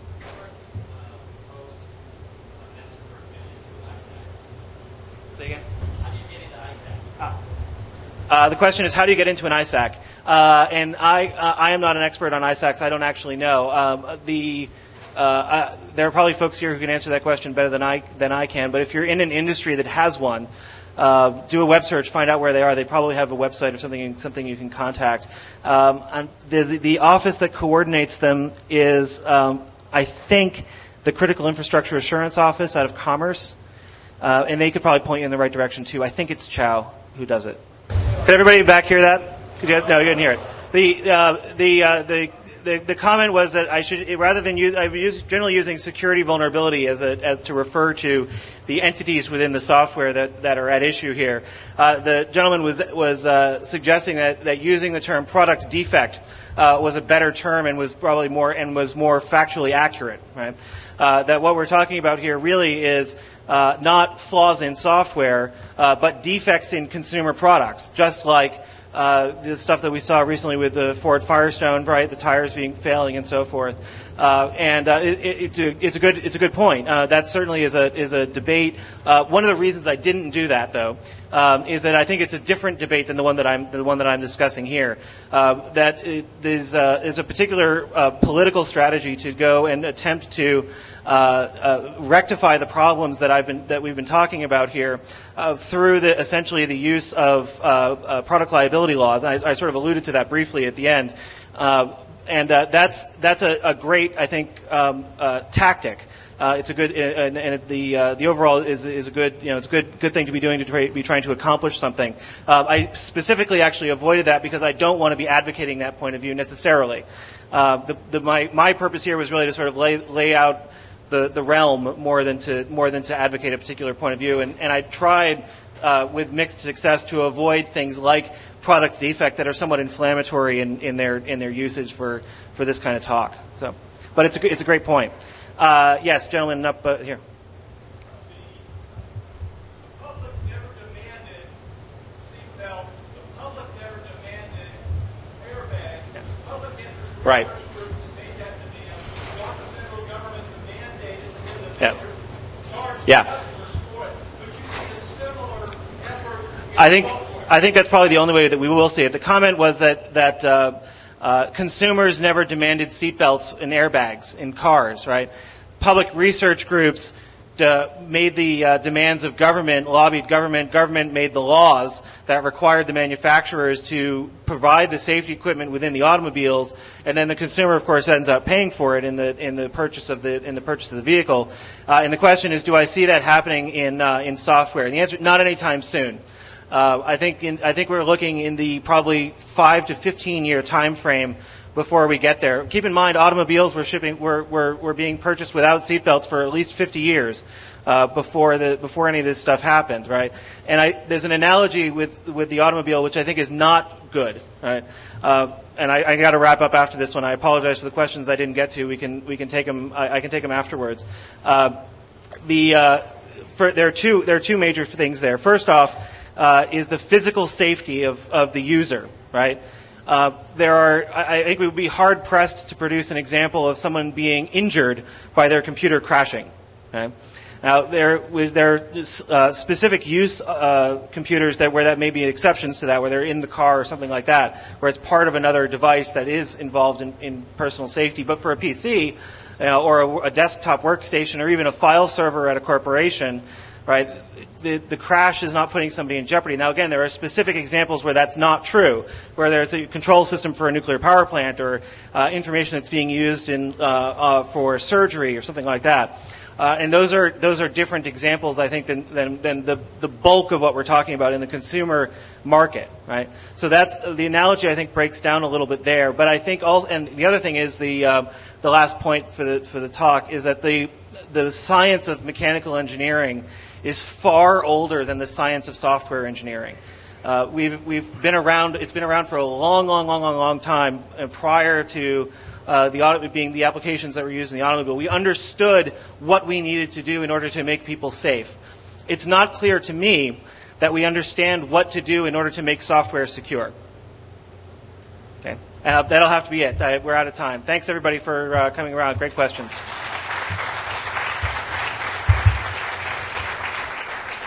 Say again. How do you get into I S A C? Ah. Uh, the question is, how do you get into an I S A C? Uh, and I, uh, I am not an expert on I S A Cs. I don't actually know. Um, the Uh, uh, there are probably folks here who can answer that question better than I than I can. But if you're in an industry that has one, uh, do a web search, find out where they are. They probably have a website or something something you can contact. Um, and the, the office that coordinates them is, um, I think, the Critical Infrastructure Assurance Office out of Commerce. uh, and they could probably point you in the right direction too. I think it's Chow who does it. Could everybody back hear that? Could you guys? No, you didn't hear it. The uh, the uh, the The, the comment was that I should, rather than use, I'm generally using security vulnerability as, a, as to refer to the entities within the software that, that are at issue here. Uh, the gentleman was was uh, suggesting that, that using the term product defect uh, was a better term and was probably more and was more factually accurate. Right? Uh, that what we're talking about here really is uh, not flaws in software, uh, but defects in consumer products, just like Uh, the stuff that we saw recently with the Ford Firestone, right? The tires being failing and so forth. Uh, and uh, it, it, it's, a, it's a good it's a good point. Uh, that certainly is a is a debate. Uh, one of the reasons I didn't do that, though, um, is that I think it's a different debate than the one that I'm the one that I'm discussing here. Uh, that it is uh, is a particular uh, political strategy to go and attempt to uh, uh, rectify the problems that I've been that we've been talking about here uh, through the essentially the use of uh, uh, product liability laws. I, I sort of alluded to that briefly at the end. Uh, And uh, that's that's a, a great, I think, um, uh, tactic. Uh, it's a good, uh, and, and the uh, the overall is is a good, you know, it's a good good thing to be doing to try, be trying to accomplish something. Uh, I specifically actually avoided that because I don't want to be advocating that point of view necessarily. Uh, the, the, my my purpose here was really to sort of lay lay out the the realm more than to more than to advocate a particular point of view, and and I tried. Uh, with mixed success to avoid things like product defect that are somewhat inflammatory in, in their in their usage for, for this kind of talk. So, but it's a it's a great point. Uh, yes, gentleman up uh, here. The public never demanded seatbelts. The public never demanded airbags. Yeah. The public interest Right. research groups that made that demand. We want the federal government to mandate it for the Yeah. vendors, charge Yeah. customers for it. Could you see a similar effort in I think software? I think that's probably the only way that we will see it. The comment was that that uh, uh, consumers never demanded seatbelts and airbags in cars, right? Public research groups uh, made the uh, demands of government, lobbied government. Government made the laws that required the manufacturers to provide the safety equipment within the automobiles, and then the consumer, of course, ends up paying for it in the in the purchase of the in the purchase of the vehicle. Uh, and the question is, do I see that happening in uh, in software? And the answer, not anytime soon. Uh, I think in, I think we're looking in the probably five to fifteen year time frame before we get there. Keep in mind, automobiles were shipping were were, were being purchased without seatbelts for at least fifty years uh, before the before any of this stuff happened, right? And I, there's an analogy with with the automobile which I think is not good, right? Uh, and I, I got to wrap up after this one. I apologize for the questions I didn't get to. We can we can take them. I, I can take them afterwards. Uh, the uh, for, there are two there are two major things there. First off. Uh, is the physical safety of, of the user, right? Uh, there are, I, I think we would be hard pressed to produce an example of someone being injured by their computer crashing. Okay? Now, there, there are uh, specific use uh, computers that where that may be exceptions to that, where they're in the car or something like that, where it's part of another device that is involved in, in personal safety. But for a P C, you know, or a, a desktop workstation, or even a file server at a corporation, right? The, the crash is not putting somebody in jeopardy. Now, again, there are specific examples where that's not true, where there's a control system for a nuclear power plant or uh, information that's being used in uh, uh, for surgery or something like that. Uh, and those are those are different examples, I think, than, than, than the, the bulk of what we're talking about in the consumer market, right? So that's the analogy. I think breaks down a little bit there. But I think also, and the other thing is the uh, the last point for the for the talk is that the the science of mechanical engineering is far older than the science of software engineering. Uh, we've we've been around. It's been around for a long, long, long, long, long time. And prior to uh, the auto, being the applications that were used in the automobile, we understood what we needed to do in order to make people safe. It's not clear to me that we understand what to do in order to make software secure. Okay, uh, that'll have to be it. I, we're out of time. Thanks everybody for uh, coming around. Great questions.